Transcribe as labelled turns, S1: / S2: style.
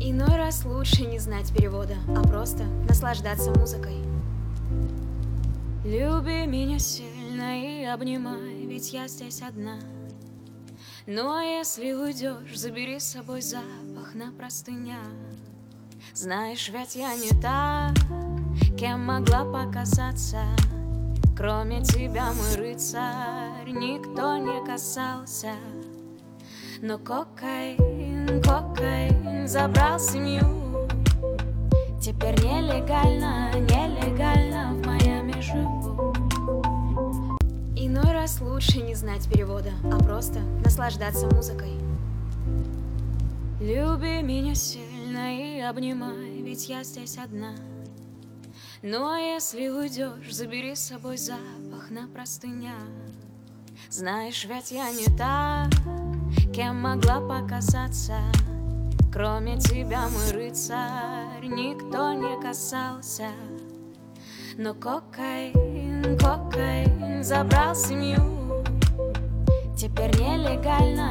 S1: Иной раз лучше не знать перевода, а просто наслаждаться музыкой. Люби меня сильно и обнимай, ведь я здесь одна. Ну а если уйдешь, забери с собой запах на простынях. Знаешь, ведь я не та, кем могла показаться. Кроме тебя, мой рыцарь, никто не касался. Но кокаин, кокаин забрал семью. Теперь нелегально, нелегально в Майами живу. Иной раз лучше не знать перевода, а просто наслаждаться музыкой. Люби меня сильно и обнимай, ведь я здесь одна. Ну а если уйдешь, забери с собой запах на простынях. Знаешь, ведь я не та, кем могла показаться. Кроме тебя, мой рыцарь, никто не касался. Но кокаин, кокаин забрал семью. Теперь нелегально,